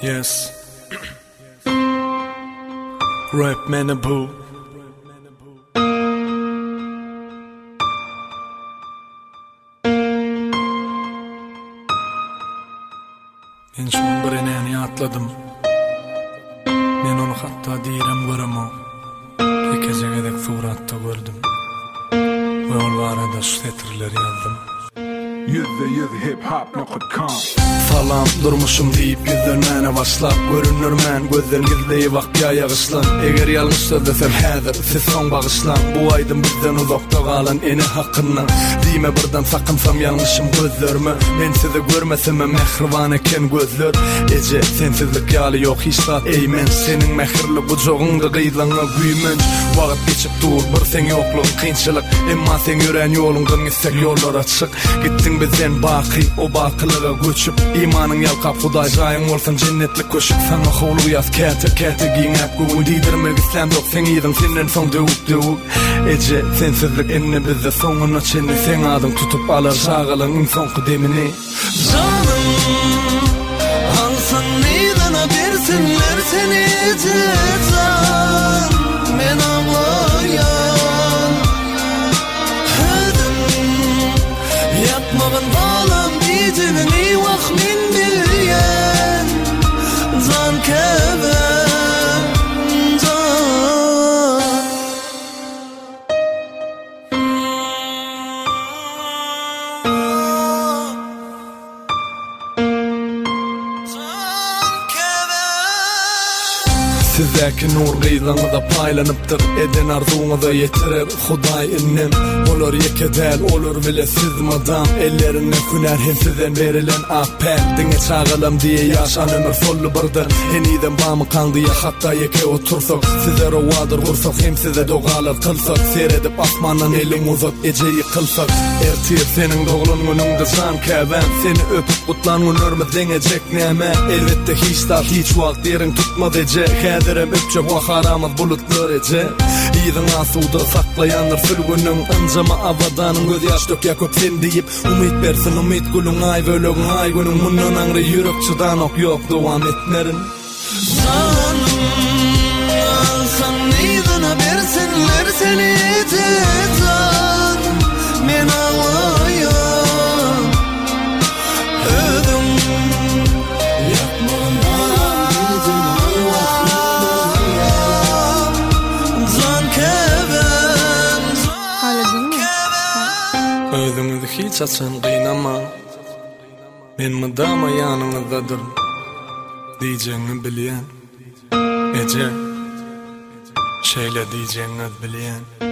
Yes. Rap meni bu. Men şun bir eneni atladım. Men onu hatta direm göremo. Kekecegedek suratta gördüm. Ve ol barada ştetirleri yazdım. %100hiphop.com Salam durmuşum deyip yüzlermene başlap görünür men gözlerim gizleyi vakya yağışlan eğer yalnız söz desem hazır siz son bağışlan bu aydın bizden uzakta kalan eni hakkından diyme birden sakınsam yanlışım gözlerimi men sizi görmesem mehriban eken gözler ece sensizlik yali yok hiçtat eymen senin mehirli kucağında kıyılana güymen vakit geçip dur bir sen yokluk kıyınçılık emma sen yören yolundan gitsek yollar açık gittin bizden baki o bakılığa göçüp imanın yalkap Huday jayın olsan cennetlik köşük sana holu yaz kete giyin hep gugul didirmek islam yok sen idin senden son dövüp ece sensizlik enne bizde sonuna çenni sen adın tutup alır şağılın insan kıdemini canım alsan neydana bersinler seni ece can men ağlayan ödüm yapmağın bağlam diyeceğini vah min bilyen can keven can Sizdeki nur gıylanıda paylanıptır eden arzuğuna da yetirir Huday innem olur yekedel olur bile siz madam ellerine küner hem sizden verilen apel dine çağılam diye yaşan ömür sollu birdir heniden bağımı kan diye hatta yeke otursak size rovadır vursak hem size dogalar kılsak seyredip asmanın elin uzak ece yıkılsak ertir senin doğulun gününde can keven seni öpüp kutlan günürmü denecek neme elbette hiç vakt yerin tutmaz ece Kaderem öpçe bu haramız bulutlar ece İyidin asuda saklayanlar sülgünün Ancama avadanın göz yaş dök yakop sen deyip Umit bersin umit gülün ay völögün ay günün Mundan anrı yürek çıdan ok yok devam etmerin canım alsan neydana bersinler seni ece can men ağlayan ödüm yapmağın Özünüzü hiç açan kıynama Men mıdama yanınızdadır Diyeceğini bileyen Ece Şeyle diyeceğiniz bileyen